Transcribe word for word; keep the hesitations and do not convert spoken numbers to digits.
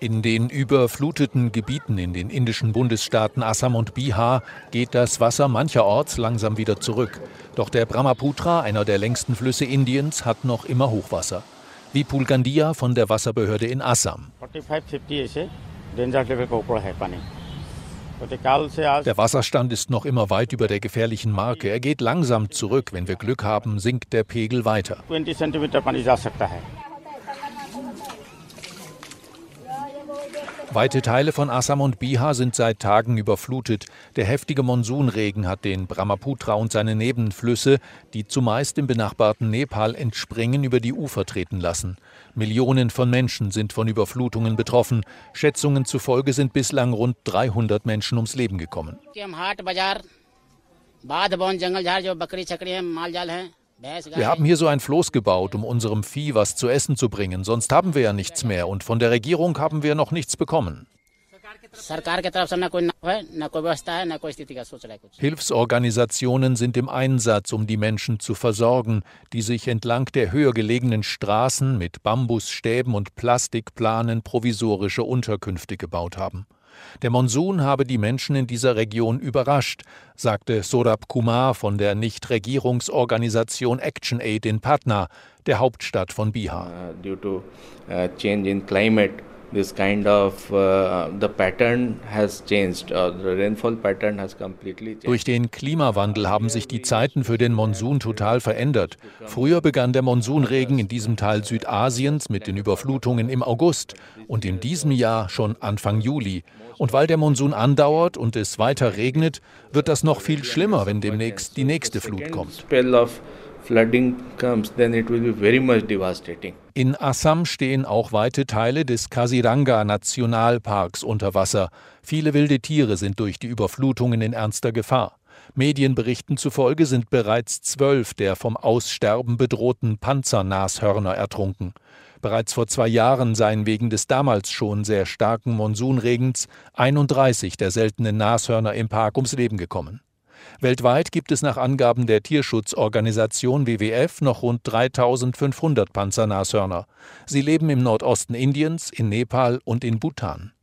In den überfluteten Gebieten in den indischen Bundesstaaten Assam und Bihar geht das Wasser mancherorts langsam wieder zurück. Doch der Brahmaputra, einer der längsten Flüsse Indiens, hat noch immer Hochwasser. Vipul Gandia von der Wasserbehörde in Assam. Der Wasserstand ist noch immer weit über der gefährlichen Marke. Er geht langsam zurück. Wenn wir Glück haben, sinkt der Pegel weiter. Weite Teile von Assam und Bihar sind seit Tagen überflutet. Der heftige Monsunregen hat den Brahmaputra und seine Nebenflüsse, die zumeist im benachbarten Nepal entspringen, über die Ufer treten lassen. Millionen von Menschen sind von Überflutungen betroffen. Schätzungen zufolge sind bislang rund dreihundert Menschen ums Leben gekommen. Wir haben hier so ein Floß gebaut, um unserem Vieh was zu essen zu bringen. Sonst haben wir ja nichts mehr. Und von der Regierung haben wir noch nichts bekommen. Hilfsorganisationen sind im Einsatz, um die Menschen zu versorgen, die sich entlang der höher gelegenen Straßen mit Bambusstäben und Plastikplanen provisorische Unterkünfte gebaut haben. Der Monsun habe die Menschen in dieser Region überrascht, sagte Saurabh Kumar von der Nichtregierungsorganisation ActionAid in Patna, der Hauptstadt von Bihar. Uh, due to uh, change in climate, this kind of uh, the pattern has changed. Uh, the rainfall pattern has completely changed. Durch den Klimawandel haben sich die Zeiten für den Monsun total verändert. Früher begann der Monsunregen in diesem Teil Südasiens mit den Überflutungen im August und in diesem Jahr schon Anfang Juli. Und weil der Monsun andauert und es weiter regnet, wird das noch viel schlimmer, wenn demnächst die nächste Flut kommt. In Assam stehen auch weite Teile des Kaziranga-Nationalparks unter Wasser. Viele wilde Tiere sind durch die Überflutungen in ernster Gefahr. Medienberichten zufolge sind bereits zwölf der vom Aussterben bedrohten Panzernashörner ertrunken. Bereits vor zwei Jahren seien wegen des damals schon sehr starken Monsunregens einunddreißig der seltenen Nashörner im Park ums Leben gekommen. Weltweit gibt es nach Angaben der Tierschutzorganisation W W F noch rund dreitausendfünfhundert Panzernashörner. Sie leben im Nordosten Indiens, in Nepal und in Bhutan.